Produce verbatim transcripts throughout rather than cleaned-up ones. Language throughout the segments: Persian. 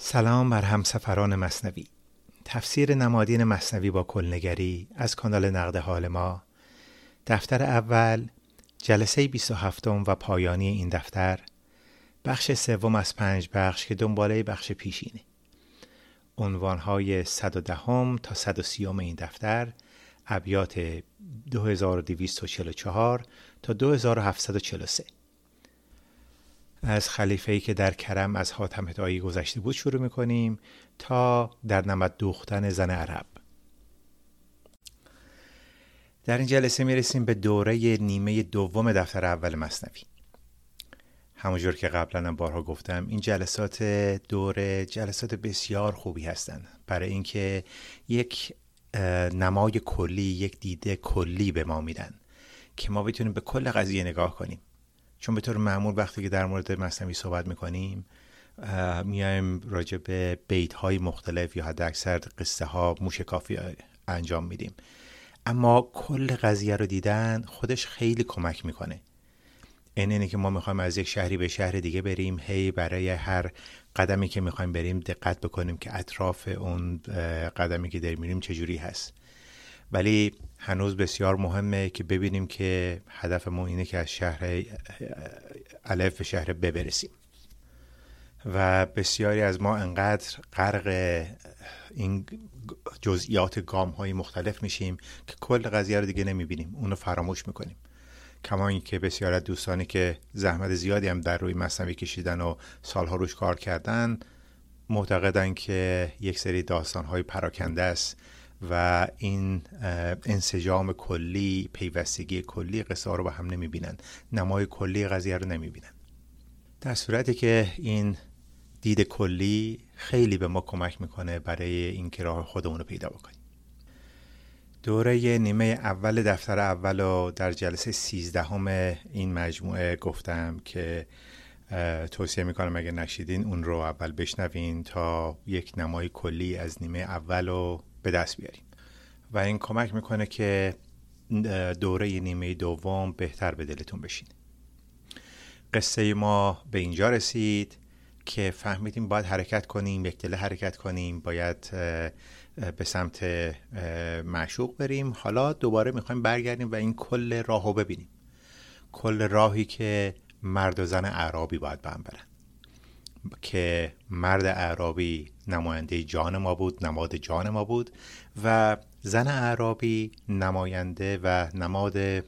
سلام بر همسفران مثنوی. تفسیر نمادین مثنوی با کلنگری از کانال نقد حال ما، دفتر اول، جلسه بیست و هفتم و پایانی این دفتر، بخش سوم از پنج بخش که دنباله بخش پیشینه. عنوانهای صد و دهم تا صد و سی این دفتر، ابیات دو هزار و دویست و چهل و چهار تا دو هزار و هفتصد و چهل و سه. از خلیفه‌ای که در کرم از حاتم طایی گذشته بود شروع میکنیم تا در نمد دوختن زن عرب. در این جلسه میرسیم به دوره نیمه دوم دفتر اول مثنوی. همونجور که قبلا بارها گفتم، این جلسات دوره جلسات بسیار خوبی هستند برای اینکه یک نمای کلی، یک دیده کلی به ما میدن که ما بتونیم به کل قضیه نگاه کنیم. چون به طور معمول وقتی که در مورد مثنوی صحبت میکنیم میایم راجع به بیت های مختلف یا حد اکثر قصه ها موشکافی انجام میدیم، اما کل قضیه رو دیدن خودش خیلی کمک میکنه. این اینه که ما میخوایم از یک شهری به شهر دیگه بریم، هی برای هر قدمی که میخوایم بریم دقت بکنیم که اطراف اون قدمی که داریم میریم چجوری هست. ولی هنوز بسیار مهمه که ببینیم که هدفمون اینه که از شهر الف به شهر ب برسیم و بسیاری از ما انقدر غرق این جزئیات گام های مختلف میشیم که کل قضیه رو دیگه نمیبینیم، اونو فراموش میکنیم. کما این که بسیار از دوستانی که زحمت زیادی هم در روی مثنوی کشیدن و سالها روش کار کردن معتقدن که یک سری داستان های پراکنده است و این انسجام کلی، پیوستگی کلی قصه رو به هم نمیبینن، نمای کلی قضیه رو نمیبینن. در صورتی که این دید کلی خیلی به ما کمک میکنه برای اینکه راه خودمون رو پیدا بکنیم. دوره نیمه اول دفتر اول رو در جلسه سیزدهم این مجموعه گفتم که توصیه میکنم اگه نشیدین اون رو اول بشنوین تا یک نمای کلی از نیمه اول رو به دست بیاریم و این کمک میکنه که دوره نیمه دوم بهتر به دلتون بشین. قصه ما به اینجا رسید که فهمیدیم باید حرکت کنیم، یک دله حرکت کنیم، باید به سمت معشوق بریم. حالا دوباره میخوایم برگردیم و این کل راهو ببینیم، کل راهی که مرد و زن اعرابی باید به هم برن، که مرد اعرابی نماینده جان ما بود، نماد جان ما بود و زن اعرابی نماینده و نماد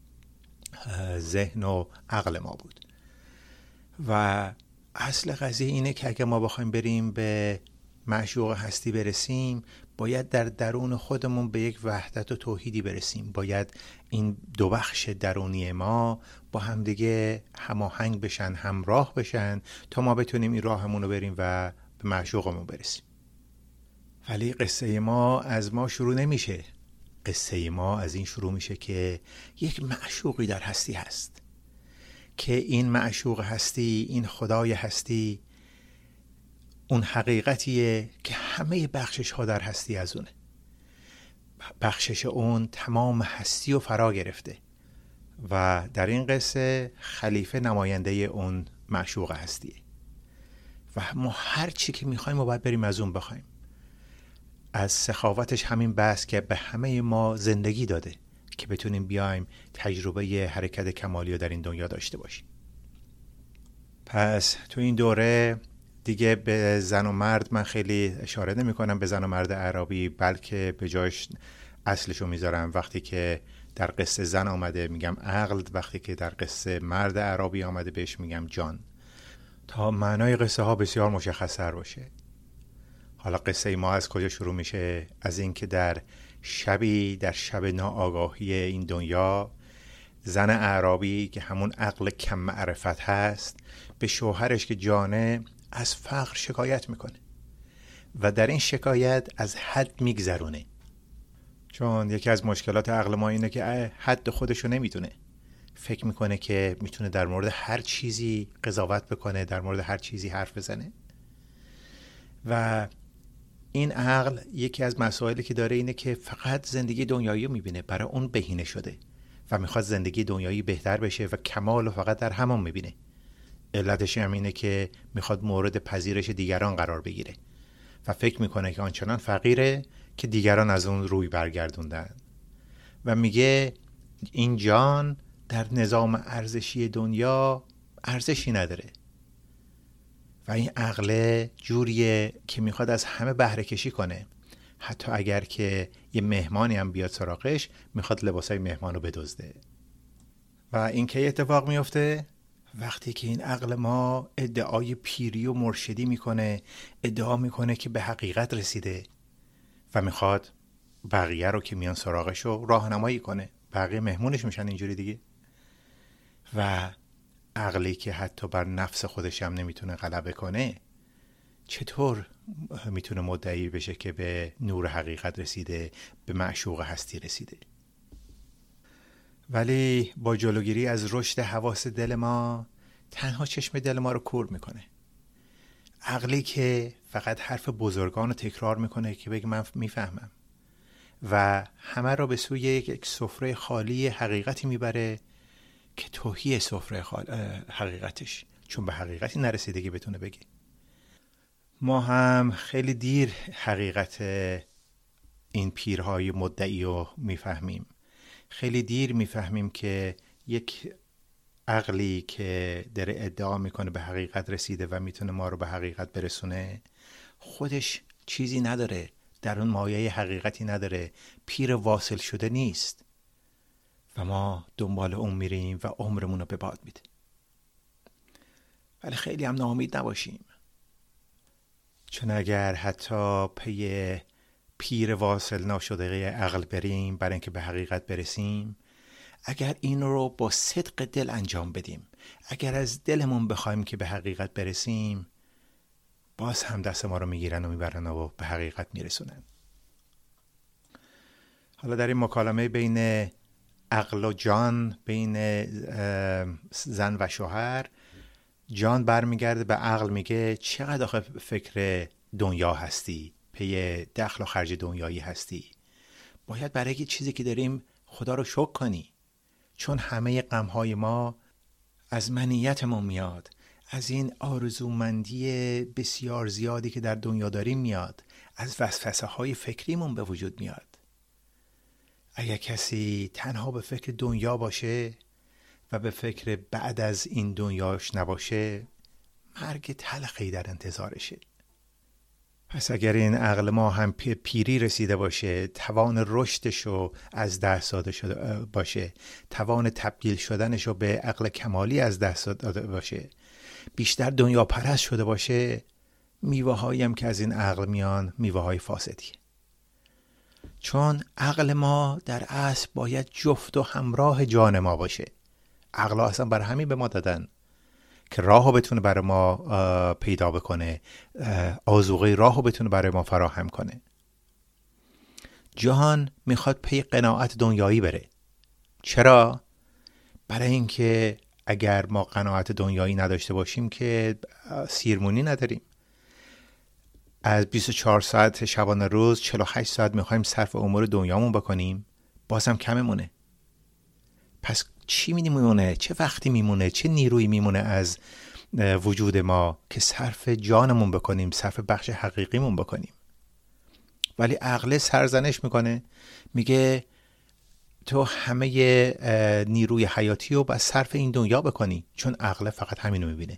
ذهن و عقل ما بود. و اصل قضیه اینه که اگه ما بخوایم بریم به معشوق هستی برسیم، باید در درون خودمون به یک وحدت و توحیدی برسیم. باید این دو بخش درونی ما با همدیگه هماهنگ بشن، همراه بشن تا ما بتونیم این راهمون رو بریم و به معشوقمون برسیم. ولی قصه ما از ما شروع نمیشه. قصه ما از این شروع میشه که یک معشوقی در هستی هست، که این معشوق هستی، این خدای هستی، اون حقیقتیه که همه بخشش ها در هستی از اونه. بخشش اون تمام هستی و فرا گرفته و در این قصه خلیفه نماینده اون معشوق هستیه و ما هر چی که میخوایم و باید بریم از اون بخوایم. از سخاوتش همین بس که به همه ما زندگی داده که بتونیم بیایم تجربه حرکت کمالی رو در این دنیا داشته باشیم. پس تو این دوره دیگه به زن و مرد من خیلی اشاره نمی کنم، به زن و مرد اعرابی، بلکه به جایش اصلشو میذارم. وقتی که در قصه زن آمده میگم عقل، وقتی که در قصه مرد اعرابی آمده بهش میگم جان، تا معنای قصه ها بسیار مشخص‌تر باشه. حالا قصه ما از کجا شروع میشه؟ از این که در شبی، در شب ناآگاهی این دنیا، زن اعرابی که همون عقل کم معرفت هست به شوهرش که جانه از فقر شکایت میکنه و در این شکایت از حد میگذرونه. چون یکی از مشکلات عقل ما اینه که حد خودشو نمیدونه، فکر میکنه که میتونه در مورد هر چیزی قضاوت بکنه، در مورد هر چیزی حرف بزنه. و این عقل یکی از مسائلی که داره اینه که فقط زندگی دنیایی رو میبینه، برای اون بهینه شده و میخواد زندگی دنیایی بهتر بشه و کمال رو فقط در همان میبینه. علتش هم اینه که میخواد مورد پذیرش دیگران قرار بگیره و فکر میکنه که آنچنان فقیره که دیگران از اون روی برگردوندن و میگه این جان در نظام ارزشی دنیا ارزشی نداره و این عقل جوریه که میخواد از همه بهره کشی کنه، حتی اگر که یه مهمانی هم بیاد سراغش میخواد لباسای مهمان رو بدزده. و این که اتفاق میفته وقتی که این عقل ما ادعای پیری و مرشدی میکنه، ادعا میکنه که به حقیقت رسیده و میخواد بقیه رو که میان سراغش رو راهنمایی کنه، بقیه مهمونش میشن اینجوری دیگه. و عقلی که حتی بر نفس خودش هم نمیتونه غلبه کنه چطور میتونه مدعی بشه که به نور حقیقت رسیده، به معشوق هستی رسیده؟ ولی با جلوگیری از رشد حواس دل ما تنها چشم دل ما رو کور میکنه. عقلی که فقط حرف بزرگان رو تکرار میکنه که بگه من میفهمم و همه رو به سوی یک سفره خالی حقیقتی میبره که توهی سفره حقیقتش، چون به حقیقتی نرسیده که بتونه بگه. ما هم خیلی دیر حقیقت این پیرهای مدعی رو میفهمیم. خیلی دیر میفهمیم که یک عقلی که داره ادعا میکنه به حقیقت رسیده و میتونه ما رو به حقیقت برسونه خودش چیزی نداره، در اون مایه حقیقتی نداره، پیر واصل شده نیست و ما دنبال اون میریم و عمرمون رو به باد میده. ولی خیلی هم ناامید نباشیم، چون اگر حتی پی پیر واصل ناشده عقل بریم برای اینکه به حقیقت برسیم، اگر این رو با صدق دل انجام بدیم، اگر از دلمون بخوایم که به حقیقت برسیم، باز هم دست ما رو میگیرن و میبرن و به حقیقت میرسونن. حالا در این مکالمه بین عقل و جان، بین زن و شوهر، جان برمیگرده به عقل میگه چقدر آخه فکر دنیا هستی، پی دخل و خرج دنیایی هستی، باید برای چیزی که داریم خدا رو شکر کنی، چون همه غمهای ما از منیتمون میاد، از این آرزومندی بسیار زیادی که در دنیا داریم میاد، از وسوسه های فکریمون به وجود میاد. اگر کسی تنها به فکر دنیا باشه و به فکر بعد از این دنیاش نباشه، مرگ تلخی در انتظارشه. پس اگر این عقل ما هم پیری رسیده باشه، توان رشدشو از دست داده شده باشه، توان تبدیل شدنشو به عقل کمالی از دست داده باشه، بیشتر دنیا پرست شده باشه، میوه هایی هم که از این عقل میان میوه های فاسدیه. چون عقل ما در اصل باید جفت و همراه جان ما باشه. عقل ها اصلا برای همین به ما دادن که راهو بتونه برای ما پیدا بکنه، آذوقه راهو بتونه برای ما فراهم کنه. جهان میخواد پی قناعت دنیایی بره. چرا؟ برای اینکه اگر ما قناعت دنیایی نداشته باشیم که سیرمونی نداریم. از بیست و چهار ساعت شبانه روز چهل و هشت ساعت میخوایم صرف امور دنیامون بکنیم، بازم کممونه. پس چی میمونه؟ چه وقتی میمونه؟ چه نیرویی میمونه از وجود ما که صرف جانمون بکنیم، صرف بخش حقیقیمون بکنیم؟ ولی عقل سرزنش میکنه، میگه تو همه نیروی حیاتی رو بس صرف این دنیا بکنی، چون عقل فقط همینو میبینه.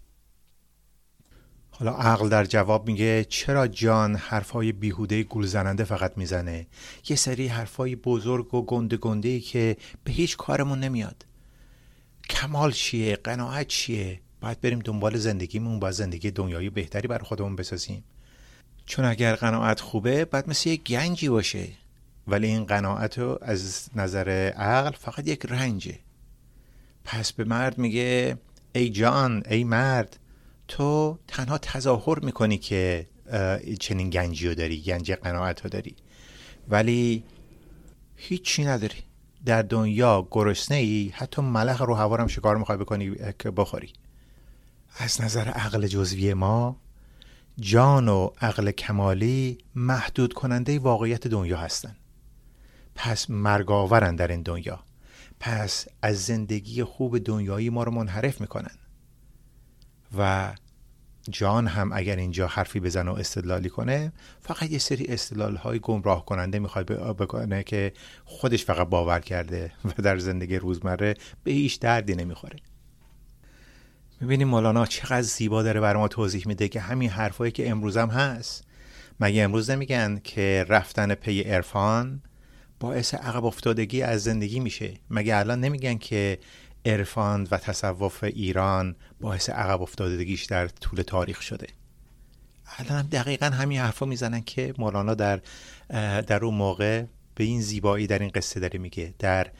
حالا عقل در جواب میگه چرا جان حرفای بیهوده گول زننده فقط میزنه؟ یه سری حرفای بزرگ و گنده گنده‌ای که به هیچ کارمون نمیاد. کمال چیه؟ قناعت چیه؟ باید بریم دنبال زندگیمون، باید زندگی دنیایی بهتری برای خودمون بسازیم. چون اگر قناعت خوبه باید مثل یک گنجی باشه، ولی این قناعت رو از نظر عقل فقط یک رنجه. پس به مرد میگه ای جان، ای مرد، تو تنها تظاهر میکنی که چنین گنجی رو داری، گنج قناعت رو داری، ولی هیچی نداری. در دنیا گرسنه ای، حتی ملخ رو هوا هم شکار میخوای بکنی که بخوری. از نظر عقل جزوی ما، جان و عقل کمالی محدود کننده واقعیت دنیا هستن. پس مرگاورن در این دنیا. پس از زندگی خوب دنیایی ما رو منحرف میکنن. و جان هم اگر اینجا حرفی بزنه و استدلالی کنه فقط یه سری استدلال‌های گمراه کننده میخواد بکنه که خودش فقط باور کرده و در زندگی روزمره به هیچ دردی نمیخوره. میبینیم مولانا چقدر زیبا داره برای ما توضیح میده که همین حرفایی که امروز هم هست. مگه امروز نمیگن که رفتن پی عرفان باعث عقب افتادگی از زندگی میشه؟ مگه الان نمیگن که عرفان و تصوف ایران باعث عقب افتادگیش در طول تاریخ شده؟ الان دقیقا همین حرفا میزنن که مولانا در در اون موقع به این زیبایی در این قصه داره میگه، در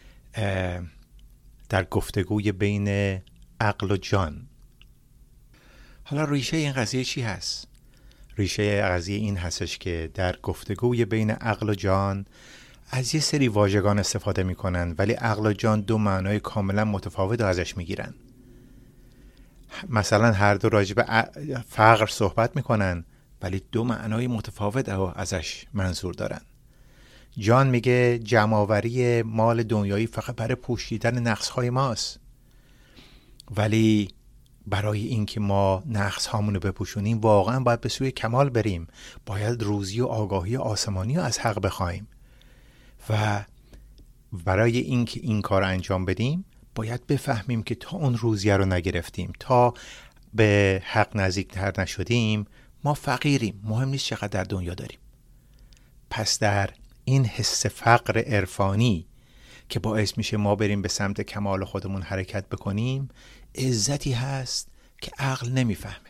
در گفتگوی بین عقل و جان. حالا ریشه این قضیه چی هست؟ ریشه قضیه این هستش که در گفتگوی بین عقل و جان از یه سری واژگان استفاده میکنن، ولی عقل و جان دو معنای کاملا متفاوت ازش میگیرن. مثلا هر دو راجع به فقر صحبت میکنن ولی دو معنای متفاوت ازش منظور دارن. جان میگه جمع‌آوری مال دنیایی فقط برای پوشیدن نقص‌های ماست، ولی برای اینکه ما نقص هامونو بپوشونیم واقعا باید به سوی کمال بریم، باید روزی و آگاهی آسمانی رو از حق بخوایم و برای اینکه این کار انجام بدیم باید بفهمیم که تا اون روزیه رو نگرفتیم، تا به حق نزدیکتر نشدیم، ما فقیریم. مهم نیست چقدر در دنیا داریم. پس در این حس فقر عرفانی که باعث میشه ما بریم به سمت کمال خودمون حرکت بکنیم، عزتی هست که عقل نمیفهمه.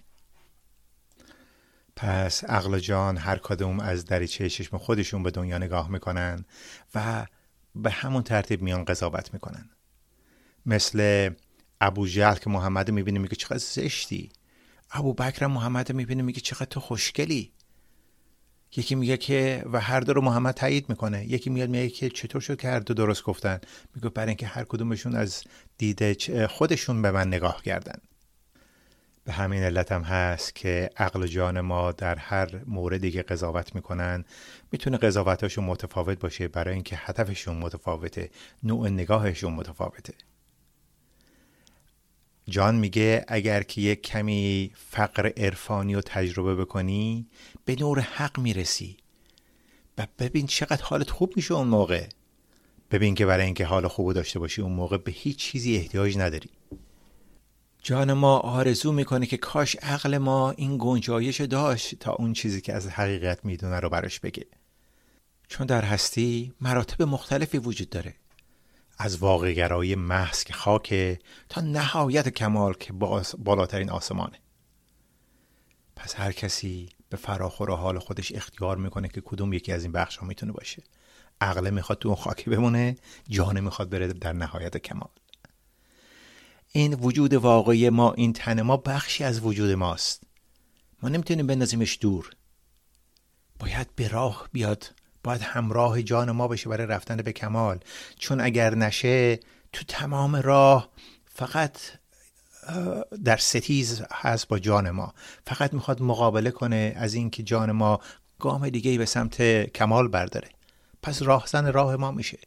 پس عقل و جان هر کدوم از دریچه چشم خودشون به دنیا نگاه میکنن و به همون ترتیب میان قضاوت میکنن. مثل ابو جهل که محمد میبینه میگه چقدر زشتی، ابو بکر محمد میبینه میگه چقدر تو خوشگلی. یکی میگه که و هر دو رو محمد تایید میکنه، یکی میاد میگه که چطور شد که هر دو درست گفتن؟ میگه برای اینکه هر کدومشون از دید خودشون به من نگاه کردن. به همین علت هم هست که عقل و جان ما در هر موردی که قضاوت میکنن میتونه قضاوتاشون متفاوت باشه، برای اینکه هدفشون متفاوته، نوع نگاهشون متفاوته. جان میگه اگر که یک کمی فقر عرفانی رو تجربه بکنی به نور حق میرسی و ببین چقدر حالت خوب میشه اون موقع. ببین که برای اینکه حال خوب داشته باشی اون موقع به هیچ چیزی احتیاج نداری. جان ما آرزو میکنه که کاش عقل ما این گنجایش داشت تا اون چیزی که از حقیقت میدونه رو براش بگه، چون در هستی مراتب مختلفی وجود داره، از واقع‌گرایی محض که خاکه تا نهایت کمال که بالاترین آسمانه. پس هر کسی به فراخور حال خودش اختیار میکنه که کدوم یکی از این بخش ها میتونه باشه. عقل میخواد تو اون خاکی بمونه، جان میخواد بره در نهایت کمال. این وجود واقعی ما، این تن ما بخشی از وجود ماست. ما نمیتونیم بندازیمش دور. باید به راه بیاد، باید همراه جان ما بشه برای رفتن به کمال، چون اگر نشه تو تمام راه فقط در ستیز هست با جان ما، فقط میخواد مقابله کنه از این که جان ما گام دیگه به سمت کمال برداره. پس راهزن راه ما میشه.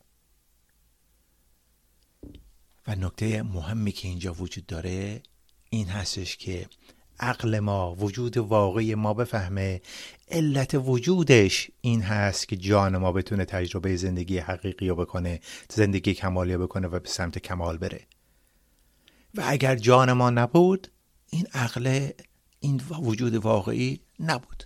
و نکته مهمی که اینجا وجود داره این هستش که عقل ما، وجود واقعی ما بفهمه علت وجودش این هست که جان ما بتونه تجربه زندگی حقیقی رو بکنه، زندگی کمالی رو بکنه و به سمت کمال بره. و اگر جان ما نبود این عقل، این وجود واقعی نبود.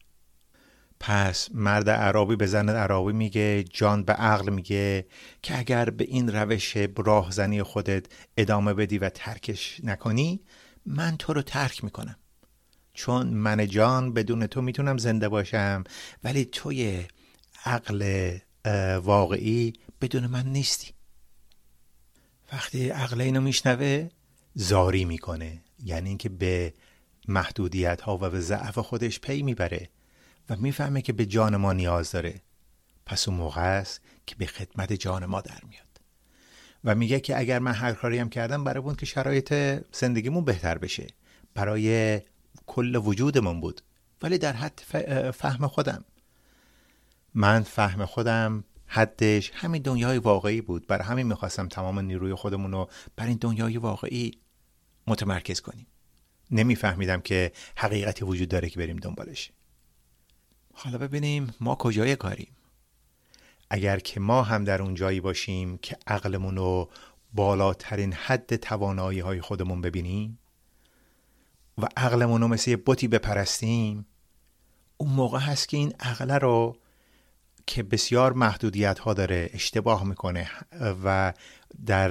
پس مرد اعرابی به زن اعرابی میگه، جان به عقل میگه که اگر به این روش راهزنی خودت ادامه بدی و ترکش نکنی من تو رو ترک میکنم، چون من جان بدون تو میتونم زنده باشم ولی توی عقل واقعی بدون من نیستی. وقتی عقل اینو میشنوه زاری میکنه، یعنی اینکه به محدودیت ها و به ضعف خودش پی میبره و میفهمه که به جان ما نیاز داره. پس اون موقع است که به خدمت جان ما در میاد و میگه که اگر من هر کاری هم کردم برای بود که شرایط زندگیمون بهتر بشه، برای کل وجودمون بود، ولی در حد فهم خودم. من فهم خودم حدش همین دنیای واقعی بود، برای همین میخواستم تمام نیروی خودمون رو بر این دنیای واقعی متمرکز کنیم. نمیفهمیدم که حقیقتی وجود داره که بریم دنبالش. حالا ببینیم ما کجای کاریم. اگر که ما هم در اون جایی باشیم که عقلمون رو بالاترین حد توانایی های خودمون ببینیم و عقلمون رو مثل یه بتی بپرستیم، اون موقع هست که این عقل رو که بسیار محدودیت ها داره اشتباه میکنه و در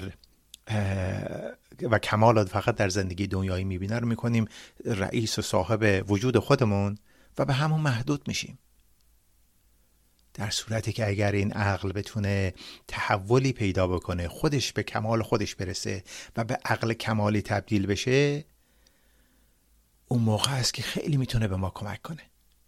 و کمالات فقط در زندگی دنیایی میبینه رو میکنیم رئیس و صاحب وجود خودمون و به همون محدود میشیم. در صورتی که اگر این عقل بتونه تحولی پیدا بکنه، خودش به کمال خودش برسه و به عقل کمالی تبدیل بشه، اون موقع است که خیلی میتونه به ما کمک کنه.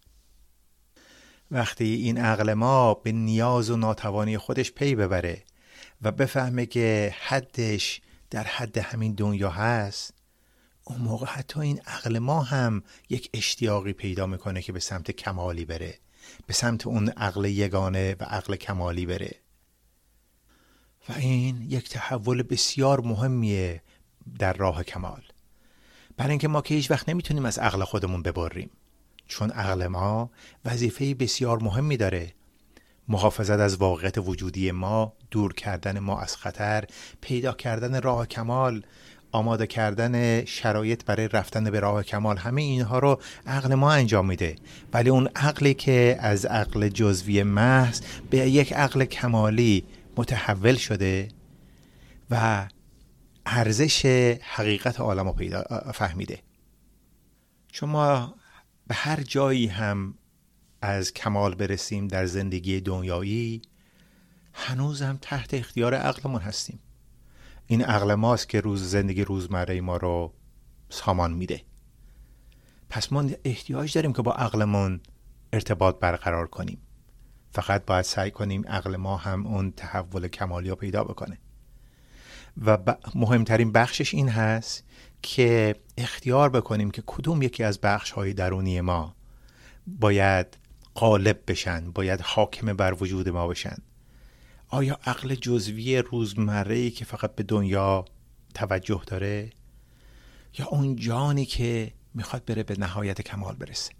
وقتی این عقل ما به نیاز و ناتوانی خودش پی ببره و بفهمه که حدش در حد همین دنیا هست، اون موقع حتی این عقل ما هم یک اشتیاقی پیدا میکنه که به سمت کمالی بره، به سمت اون عقل یگانه و عقل کمالی بره. و این یک تحول بسیار مهمیه در راه کمال، برای اینکه ما که هیچ وقت نمیتونیم از عقل خودمون ببریم، چون عقل ما وظیفه بسیار مهمی داره: محافظت از واقعیت وجودی ما، دور کردن ما از خطر، پیدا کردن راه کمال، آماده کردن شرایط برای رفتن به راه کمال. همه اینها رو عقل ما انجام میده. ولی اون عقلی که از عقل جزوی محض به یک عقل کمالی متحول شده و ارزش حقیقت عالم رو پیدا فهمیده. چون ما به هر جایی هم از کمال برسیم در زندگی دنیایی، هنوز هم تحت اختیار عقلمون هستیم. این عقل ماست که روز زندگی روزمره ما رو سامان میده. پس ما احتیاج داریم که با عقلمون ارتباط برقرار کنیم. فقط باید سعی کنیم عقل ما هم اون تحول کمالی رو پیدا بکنه. و مهمترین بخشش این هست که اختیار بکنیم که کدوم یکی از بخش‌های درونی ما باید غالب بشن، باید حاکم بر وجود ما بشن. آیا عقل جزوی روزمره‌ای که فقط به دنیا توجه داره، یا اون جانی که میخواد بره به نهایت کمال برسه؟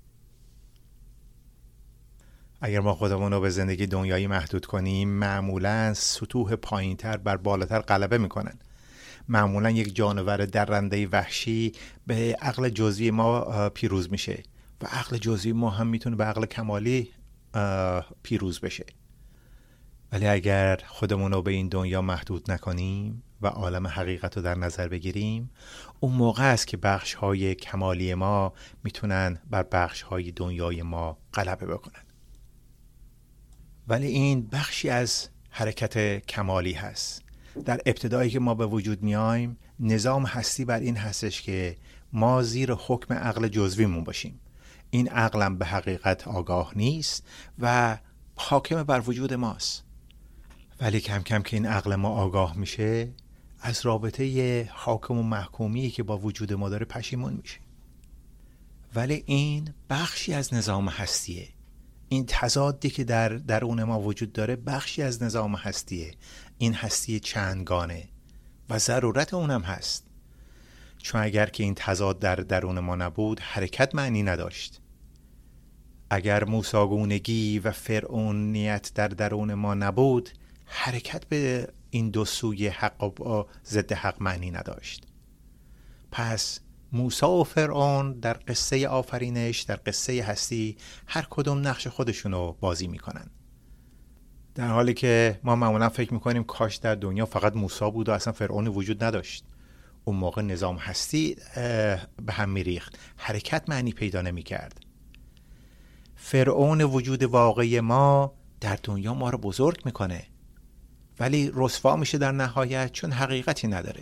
اگر ما خودمون رو به زندگی دنیایی محدود کنیم، معمولاً سطوح پایین‌تر بر بالاتر غلبه میکنن. معمولاً یک جانور درنده وحشی به عقل جزوی ما پیروز میشه و عقل جزوی ما هم میتونه به عقل کمالی پیروز بشه. ولی اگر خودمون رو به این دنیا محدود نکنیم و عالم حقیقت رو در نظر بگیریم، اون موقع است که بخش‌های کمالی ما میتونن بر بخش‌های دنیای ما غلبه بکنن. ولی این بخشی از حرکت کمالی هست. در ابتدایی که ما به وجود میایم، نظام هستی بر این هستش که ما زیر حکم عقل جزویمون باشیم. این عقلم به حقیقت آگاه نیست و حاکم بر وجود ماست. ولی کم کم که این عقل ما آگاه میشه، از رابطه حاکم و محکومی که با وجود ما داره پشیمون میشه. ولی این بخشی از نظام هستیه. این تضادی که در درون ما وجود داره بخشی از نظام هستیه. این هستی چندگانه و ضرورت اونم هست. چون اگر که این تضاد در درون ما نبود، حرکت معنی نداشت. اگر موساگونگی و فرعونیت در درون ما نبود، حرکت به این دو سوی حق و ضد حق معنی نداشت. پس موسی و فرعون در قصه آفرینش، در قصه هستی، هر کدوم نقش خودشونو بازی میکنن. در حالی که ما معمولا فکر میکنیم کاش در دنیا فقط موسی بود و اصلا فرعون وجود نداشت. اون موقع نظام هستی به هم میریخت، حرکت معنی پیدا نمیکرد. فرعون وجود واقعی ما در دنیا ما رو بزرگ میکنه، ولی رسوا میشه در نهایت، چون حقیقتی نداره.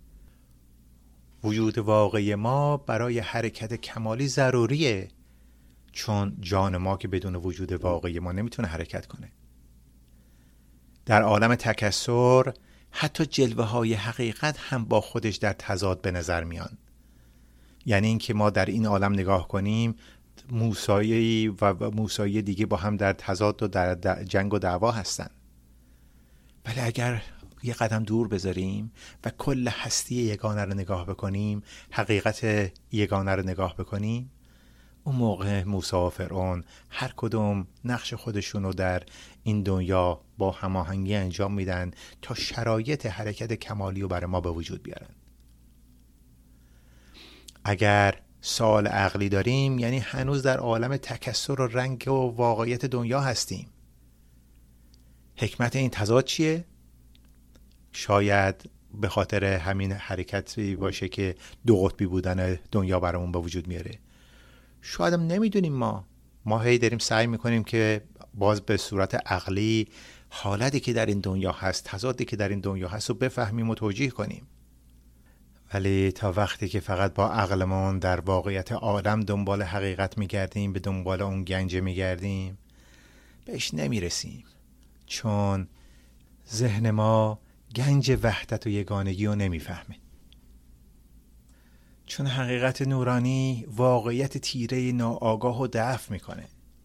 وجود واقعی ما برای حرکت کمالی ضروریه، چون جان ما که بدون وجود واقعی ما نمیتونه حرکت کنه. در عالم تکثر حتی جلوه های حقیقت هم با خودش در تضاد به نظر میان. یعنی این که ما در این عالم نگاه کنیم، موسایی و موسایی دیگه با هم در تضاد و در جنگ و دعوا هستن. ولی اگر یه قدم دور بذاریم و کل هستی یگانه رو نگاه بکنیم، حقیقت یگانه رو نگاه بکنیم، اون موقع موسی و فرعون هر کدوم نقش خودشون رو در این دنیا با هماهنگی انجام میدن تا شرایط حرکت کمالی رو برای ما به وجود بیارن. اگر سوال عقلی داریم یعنی هنوز در عالم تکثر و رنگ و واقعیت دنیا هستیم. حکمت این تضاد چیه؟ شاید به خاطر همین حرکتی باشه که دو قطبی بودن دنیا برامون به وجود میاره. شاید هم نمیدونیم. ما ما هی داریم سعی میکنیم که باز به صورت عقلی حالتی که در این دنیا هست، تضادی که در این دنیا هست رو بفهمیم و توجیه کنیم. ولی تا وقتی که فقط با عقلمون در واقعیت عالم دنبال حقیقت میگردیم، به دنبال اون گنج میگردیم، بهش نمیرسیم. چون ذهن ما گنج وحدت و یگانگی رو نمیفهمه. چون حقیقت نورانی واقعیت تیره ناآگاه رو دفع میکنه.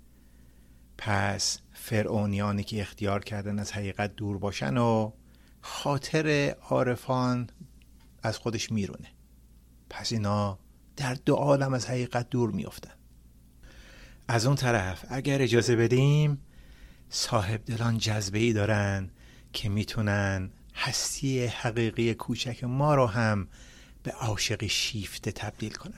پس فرعونیانی که اختیار کردن از حقیقت دور باشن و خاطر عارفان از خودش میرونه. پس اینا در دو عالم از حقیقت دور میافتن. از اون طرف اگر اجازه بدیم، صاحب دلان جذبه‌ای دارن که میتونن هستی حقیقی کوچک ما رو هم به عاشق شیفته تبدیل کنن.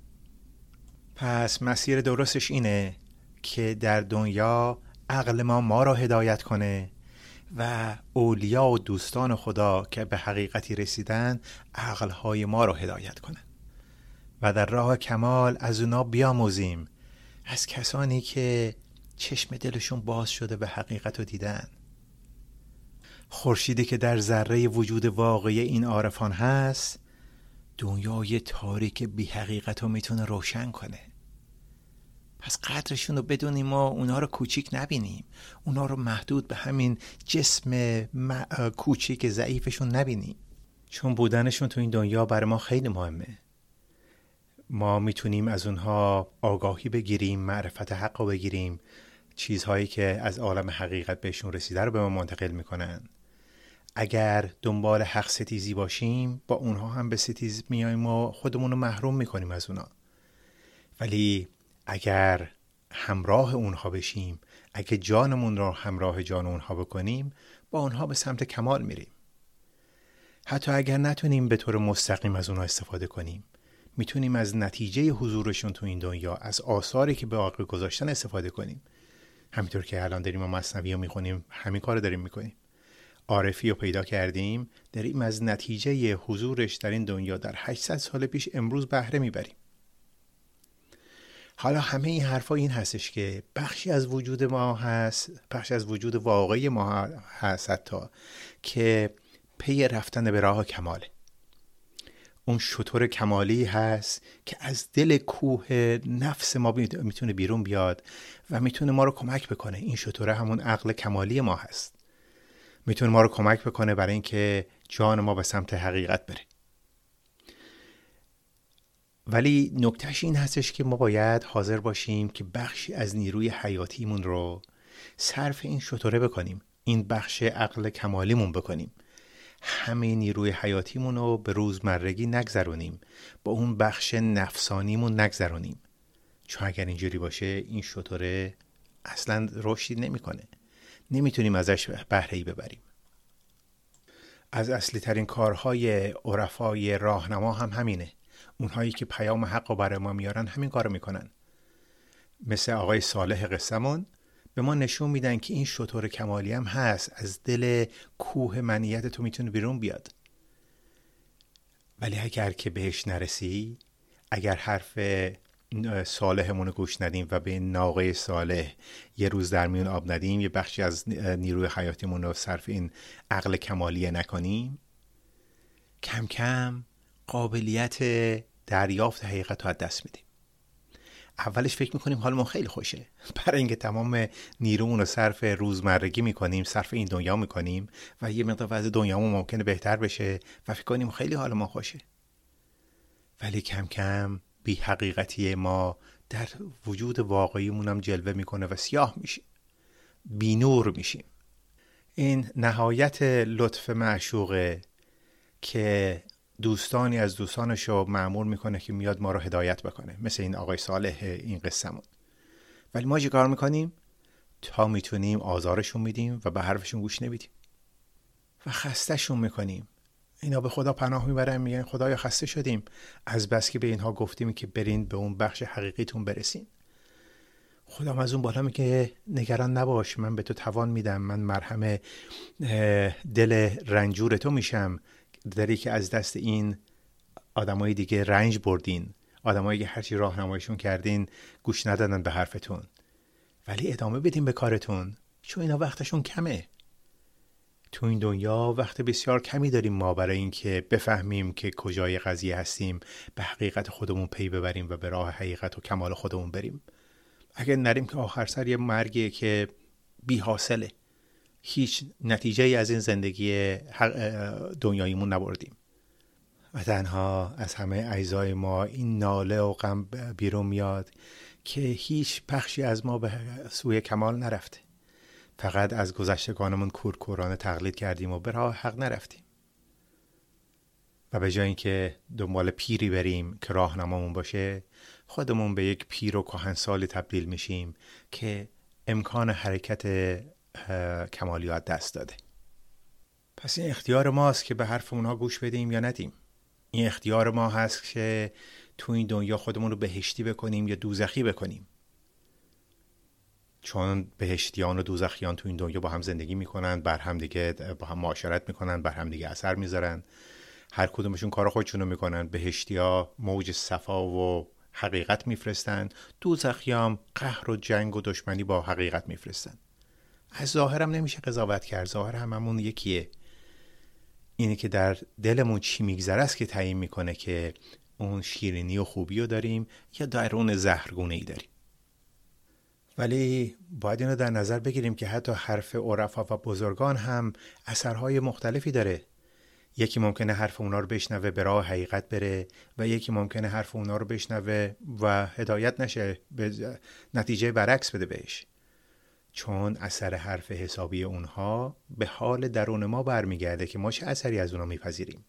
پس مسیر درستش اینه که در دنیا عقل ما ما رو هدایت کنه و اولیا و دوستان خدا که به حقیقتی رسیدن عقلهای ما رو هدایت کنن و در راه کمال از اونا بیاموزیم، از کسانی که چشم دلشون باز شده به حقیقت رو دیدن. خورشیدی که در ذره وجود واقعی این عارفان هست دنیای تاریک بی حقیقت رو میتونه روشن کنه. پس قدرشون رو بدونیم و اونا رو کوچیک نبینیم، اونا رو محدود به همین جسم کوچیک ضعیفشون نبینیم. چون بودنشون تو این دنیا برای ما خیلی مهمه. ما میتونیم از اونها آگاهی بگیریم، معرفت حق رو بگیریم، چیزهایی که از عالم حقیقت بهشون رسیده رو به ما منتقل میکنن. اگر دنبال حق ستیزی باشیم با اونها هم به ستیز میایم و خودمون رو محروم میکنیم از اونا. ولی اگر همراه اونها بشیم، اگه جانمون رو همراه جان اونها بکنیم، با اونها به سمت کمال میریم. حتی اگر نتونیم به طور مستقیم از اونها استفاده کنیم، میتونیم از نتیجه حضورشون تو این دنیا، از آثاری که به باقی گذاشتن استفاده کنیم. همینطور که الان داریم ما مثنوی رو میخونیم، همین کار داریم میکنیم. عارفی رو پیدا کردیم، داریم از نتیجه حضورش در این دنیا در هشتصد سال پیش امروز بهره میبریم. حالا همه این حرفا این هستش که بخشی از وجود ما هست، بخشی از وجود واقعی ما هست حتی که پی رفتن به راه کماله. اون شتر کمالی هست که از دل کوه نفس ما میتونه بیرون بیاد و میتونه ما رو کمک بکنه. این شتر همون عقل کمالی ما هست. میتونه ما رو کمک بکنه برای اینکه جان ما به سمت حقیقت بره. ولی نکتهش این هستش که ما باید حاضر باشیم که بخشی از نیروی حیاتیمون رو صرف این شتره بکنیم، این بخش عقل کمالیمون بکنیم. همه نیروی حیاتیمون رو به روزمرگی نگذرونیم، با اون بخش نفسانیمون نگذرونیم. چون اگر اینجوری باشه این شتره اصلا رشدی نمیکنه، نمیتونیم ازش بهره‌ای ببریم. از اصلی ترین کارهای عرفای راهنما هم همینه. اونهایی که پیام حق رو برای ما میارن همین کارو میکنن. مثل آقای صالح قصمون به ما نشون میدن که این شتر کمالی هم هست، از دل کوه منیت تو میتونه بیرون بیاد. ولی اگر که بهش نرسی، اگر حرف صالحمون رو گوش ندیم و به ناقه صالح یه روز در میون آب ندیم، یه بخشی از نیروی حیاتیمون رو صرف این عقل کمالیه نکنیم، کم کم قابلیت دریافت حقیقت رو از دست میدیم. اولش فکر میکنیم حالمون خیلی خوشه، برای اینکه تمام نیرومون رو صرف روزمرگی میکنیم، صرف این دنیا میکنیم و یه مقدار وضع دنیامون ممکنه بهتر بشه و فکر کنیم خیلی حالمون خوشه. ولی کم کم بی حقیقتی ما در وجود واقعیمون هم جلوه میکنه و سیاه میشیم، بی نور میشیم. این نهایت لطف معشوقه که دوستانی از دوستانش رو مأمور میکنه که میاد ما رو هدایت بکنه، مثل این آقای صالح این قصه‌مون. ولی ما چه کار میکنیم؟ تا میتونیم آزارشون میدیم و به حرفشون گوش نمیدیم و خستهشون میکنیم. اینا به خدا پناه میبرن، میگن خدایا خسته شدیم از بس که به اینها گفتیم که برین به اون بخش حقیقیتون برسین. خدا از اون بالا میگه نگران نباش، من به تو توان میدم، من مرهم دل رنجور تو میشم، دلی که از دست این آدمای دیگه رنج بردین، آدمایی که هرچی راهنماییشون کردین گوش ندادن به حرفتون، ولی ادامه بدین به کارتون، چون اینا وقتشون کمه. تو این دنیا وقت بسیار کمی داریم ما برای این که بفهمیم که کجای قضیه هستیم، به حقیقت خودمون پی ببریم و به راه حقیقت و کمال خودمون بریم. اگه نریم که آخر سر یه مرگیه که بی حاصله، هیچ نتیجه ای از این زندگی دنیاییمون نبردیم و تنها از همه اجزای ما این ناله و غم بیرون میاد که هیچ بخشی از ما به سوی کمال نرفته، فقط از گذشتگانمون کورکورانه تقلید کردیم و به راه حق نرفتیم و به جای اینکه دنبال پیری بریم که راهنمامون باشه، خودمون به یک پیر و کهنسالی تبدیل میشیم که امکان حرکت کمالیات دست داده. پس این اختیار ماست که به حرف اونها گوش بدیم یا ندیم. این اختیار ما هست که تو این دنیا خودمون رو بهشتی بکنیم یا دوزخی بکنیم، چون بهشتیان و دوزخیان تو این دنیا با هم زندگی میکنن، بر هم دیگه با هم معاشرت میکنن، بر هم دیگه اثر میذارن، هر کدومشون کار خودشونو میکنن. بهشتیا موج صفا و حقیقت میفرستن، دوزخیام قهر و جنگ و دشمنی با حقیقت میفرستن. از ظاهرم نمیشه قضاوت کرد، ظاهر هممون یکیه. اینه که در دلمون چی میگذره است که تعیین میکنه که اون شیرینی و خوبی رو داریم یا درون زهرگونه ای داریم. ولی باید اینو در نظر بگیریم که حتی حرف عرفا و بزرگان هم اثرهای مختلفی داره. یکی ممکنه حرف اونا رو بشنوه به راه حقیقت بره و یکی ممکنه حرف اونا رو بشنوه و هدایت نشه، به نتیجه برعکس بده بهش، چون اثر حرف حسابی اونها به حال درون ما برمیگرده که ما چه اثری از اونها میپذیریم.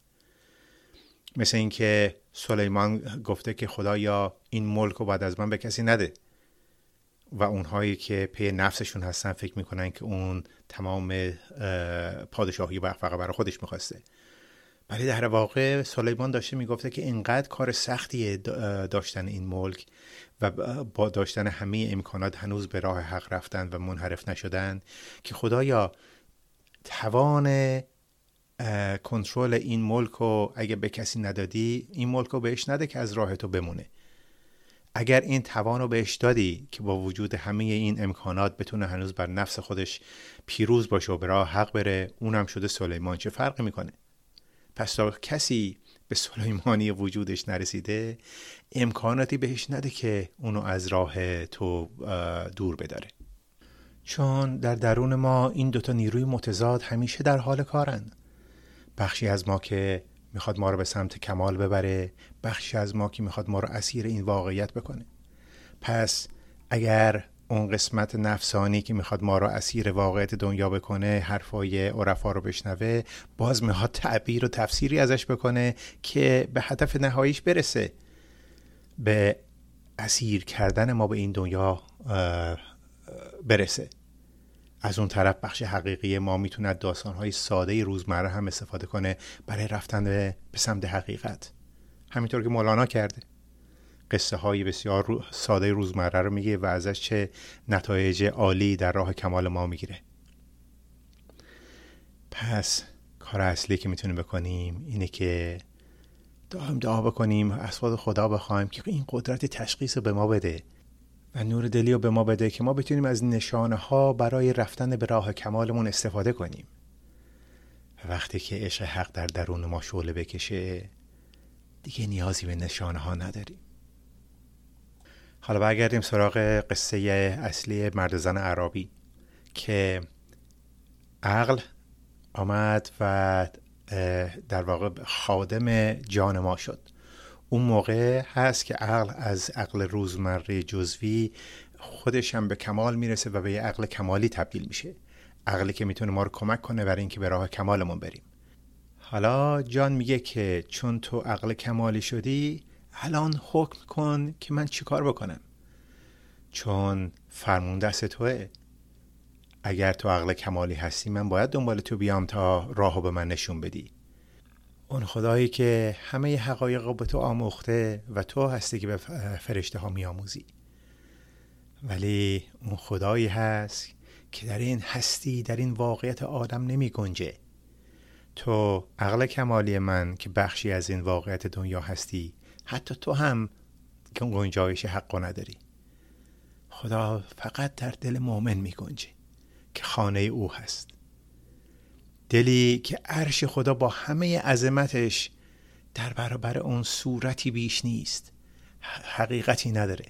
مثل این که سلیمان گفته که خدایا این ملک رو بعد از من به کسی نده و اونهایی که پی نفسشون هستن فکر میکنن که اون تمام پادشاهی فقط برای خودش میخواسته، ولی در واقع سلیمان داشته میگفته که اینقدر کار سختیه داشتن این ملک و با داشتن همه امکانات هنوز به راه حق رفتن و منحرف نشدن که خدایا توان کنترل این ملک رو اگه به کسی ندادی، این ملک رو بهش نده که از راه تو بمونه. اگر این توان رو بهش دادی که با وجود همه این امکانات بتونه هنوز بر نفس خودش پیروز باشه و به راه حق بره، اونم شده سلیمان، چه فرقی میکنه؟ پس تا کسی به سلیمانی وجودش نرسیده، امکاناتی بهش نده که اونو از راه تو دور بداره، چون در درون ما این دوتا نیروی متضاد همیشه در حال کارن. بخشی از ما که میخواد ما رو به سمت کمال ببره، بخشی از ما که میخواد ما رو اسیر این واقعیت بکنه. پس اگر اون قسمت نفسانی که میخواد ما رو اسیر واقعیت دنیا بکنه حرفای عرفا رو بشنوه، باز میخواد تعبیر و تفسیری ازش بکنه که به هدف نهاییش برسه، به اسیر کردن ما به این دنیا برسه. از اون طرف بخش حقیقی ما میتونه داستانهای ساده روزمره هم استفاده کنه برای رفتن به سمت حقیقت، همینطور که مولانا کرده. قصه های بسیار ساده روزمره رو میگه و ازش چه نتایج عالی در راه کمال ما میگیره. پس کار اصلی که میتونیم بکنیم اینه که دائم دعا بکنیم، از خدا بخوایم که این قدرت تشخیص رو به ما بده و نور دلی رو به ما بده که ما بتونیم از نشانه ها برای رفتن به راه کمالمون استفاده کنیم. و وقتی که عشق حق در درون ما شعله بکشه، دیگه نیازی به نشانه ها نداریم. حالا برگردیم سراغ قصه اصلی مرد زن اعرابی که عقل آمد و در واقع خادم جان ما شد. اون موقع هست که عقل از عقل روزمره جزوی خودش هم به کمال میرسه و به یه عقل کمالی تبدیل میشه. عقلی که میتونه ما رو کمک کنه برای اینکه به راه کمالمون بریم. حالا جان میگه که چون تو عقل کمالی شدی، الان حکم کن که من چیکار بکنم، چون فرمون دست توه. اگر تو عقل کمالی هستی من باید دنبال تو بیام تا راهو به من نشون بدی. اون خدایی که همه حقایق رو به تو آموخته و تو هستی که به فرشته ها میآموزی. ولی اون خدایی هست که در این هستی، در این واقعیت آدم نمی گنجه. تو عقل کمالی من که بخشی از این واقعیت دنیا هستی، حتی تو هم گنجایش حق نداری. خدا فقط در دل مؤمن می گنجه که خانه او هست. دلی که عرش خدا با همه عظمتش در برابر اون صورتی بیش نیست، حقیقتی نداره.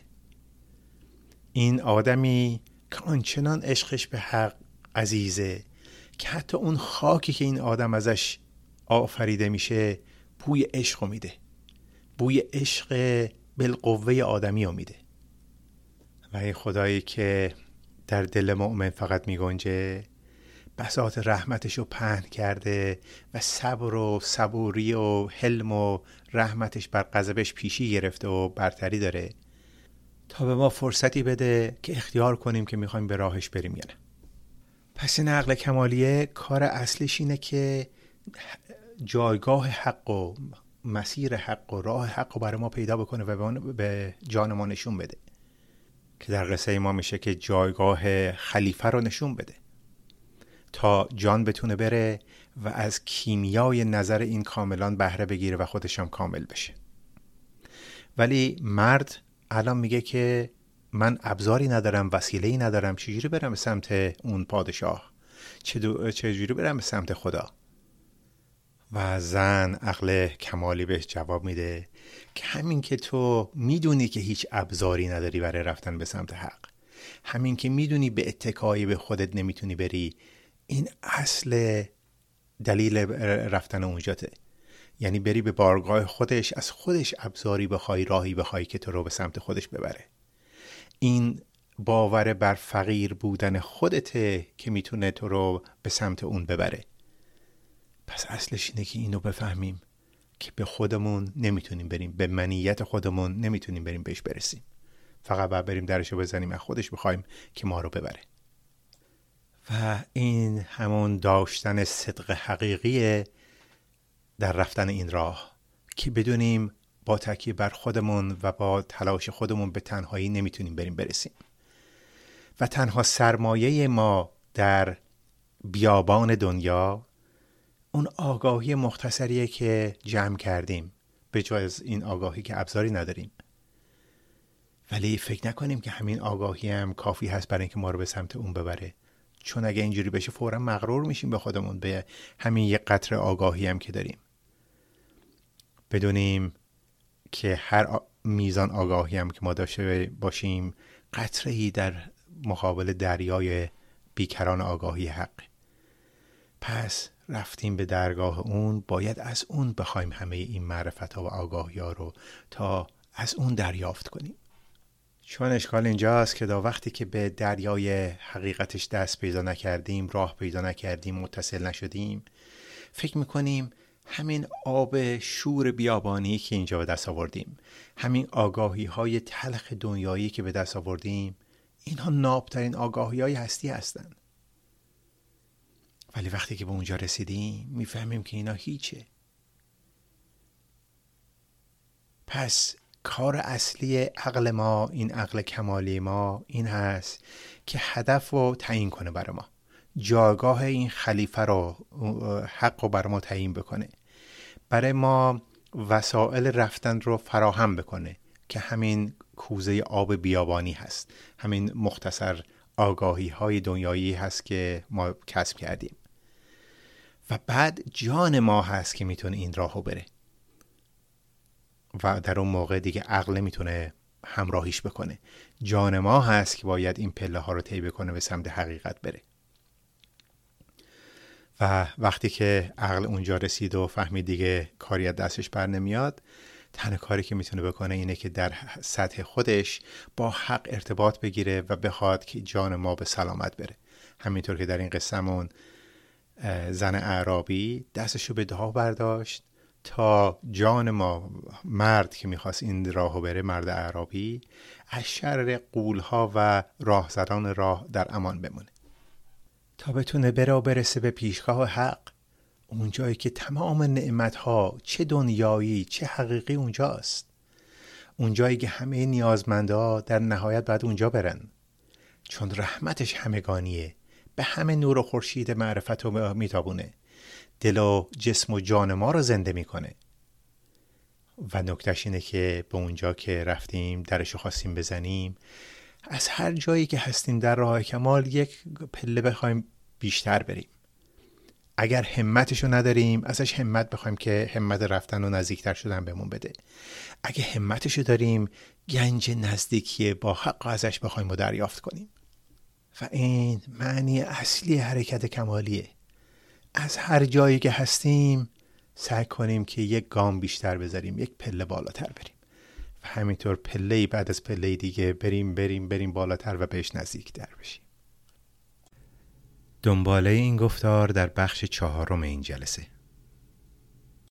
این آدمی که آنچنان عشقش به حق عزیزه که حتی اون خاکی که این آدم ازش آفریده میشه بوی عشق میده، بوی عشق بالقوه آدمی رو میده. و این خدایی که در دل مؤمن فقط میگنجه، بساط رحمتش رو پهن کرده و صبر و صبوری و حلم و رحمتش بر غضبش پیشی گرفته و برتری داره تا به ما فرصتی بده که اختیار کنیم که میخوایم به راهش بریم یا نه. پس این عقل کمالیه کار اصلیش اینه که جایگاه حق و مسیر حق و راه حق رو برای ما پیدا بکنه و به جان ما نشون بده، که در قصه ما میشه که جایگاه خلیفه رو نشون بده تا جان بتونه بره و از کیمیای نظر این کاملان بهره بگیره و خودش هم کامل بشه. ولی مرد الان میگه که من ابزاری ندارم، وسیله‌ای ندارم، چجوری برم به سمت اون پادشاه، چجوری برم به سمت خدا؟ و زن عقل کمالی بهش جواب میده که همین که تو میدونی که هیچ ابزاری نداری برای رفتن به سمت حق، همین که میدونی به اتکایی به خودت نمیتونی بری، این اصل دلیل رفتن اونجاته. یعنی بری به بارگاه خودش، از خودش ابزاری بخوای، راهی بخوای که تو رو به سمت خودش ببره. این باور بر فقیر بودن خودته که میتونه تو رو به سمت اون ببره. پس اصلش اینه که اینو بفهمیم که به خودمون نمیتونیم بریم، به منیت خودمون نمیتونیم بریم بهش برسیم. فقط باید بریم درشو بزنیم، از خودش بخوایم که ما رو ببره. و این همون داشتن صدق حقیقیه در رفتن این راه، که بدونیم با تکیه بر خودمون و با تلاش خودمون به تنهایی نمیتونیم بریم برسیم. و تنها سرمایه ما در بیابان دنیا اون آگاهی مختصریه که جمع کردیم، به جای از این آگاهی که ابزاری نداریم. ولی فکر نکنیم که همین آگاهی هم کافی هست برای اینکه ما رو به سمت اون ببره، چون اگه اینجوری بشه فوراً مغرور میشیم به خودمون، به همین یک قطره آگاهی هم که داریم. بدونیم که هر میزان آگاهی هم که ما داشته باشیم قطره‌ای در مقابل دریای بیکران آگاهی حق. پس رفتیم به درگاه اون، باید از اون بخوایم همه این معرفت ها و آگاهی ها رو تا از اون دریافت کنیم. چون اشکال اینجاست که تا وقتی که به دریای حقیقتش دست پیدا نکردیم، راه پیدا نکردیم، متصل نشدیم، فکر میکنیم همین آب شور بیابانی که اینجا به دست آوردیم، همین آگاهی های تلخ دنیایی که به دست آوردیم، اینها نابترین آگاهی های هستی هستن. ولی وقتی که به اونجا رسیدیم میفهمیم که اینا هیچه. پس کار اصلی عقل ما، این عقل کمالی ما، این هست که هدف رو تعیین کنه برای ما، جایگاه این خلیفه رو، حق رو برای ما تعیین بکنه، برای ما وسایل رفتن رو فراهم بکنه که همین کوزه آب بیابانی هست، همین مختصر آگاهی های دنیایی هست که ما کسب کردیم. و بعد جان ما هست که میتونه این راهو بره و در اون موقع دیگه عقل نمیتونه همراهیش بکنه. جان ما هست که باید این پله ها رو طی بکنه، به سمت حقیقت بره. و وقتی که عقل اونجا رسید و فهمید دیگه کاری از دستش بر نمیاد، تنها کاری که میتونه بکنه اینه که در سطح خودش با حق ارتباط بگیره و بخواد که جان ما به سلامت بره. همینطور که در این قصه‌مون زن اعرابی دستشو به دعا برداشت تا جان ما، مرد که میخواست این راهو بره، مرد اعرابی، از شر غول‌ها و راهزنان راه در امان بمونه تا بتونه بره و برسه به پیشگاه حق، اون جایی که تمام نعمت‌ها چه دنیایی چه حقیقی اونجاست، اون جایی که همه نیازمندا در نهایت باید اونجا برن، چون رحمتش همگانیه، به همه نور و خورشید معرفت رو میتابونه، دل و جسم و جان ما رو زنده میکنه. و نکتهش اینه که به اونجا که رفتیم درشو خواستیم بزنیم، از هر جایی که هستیم در راه کمال یک پله بخوایم بیشتر بریم. اگر همتشو نداریم ازش همت بخوایم که همت رفتن و نزدیکتر شدن بهمون بده. اگه همتشو داریم گنج نزدیکی با حق ازش بخوایم و دریافت کنیم. و این معنی اصلی حرکت کمالیه. از هر جایی که هستیم سعی کنیم که یک گام بیشتر بذاریم، یک پله بالاتر بریم و همینطور پله بعد از پله دیگه بریم بریم بریم بالاتر و بهش نزدیکتر بشیم. دنباله این گفتار در بخش چهارم این جلسه.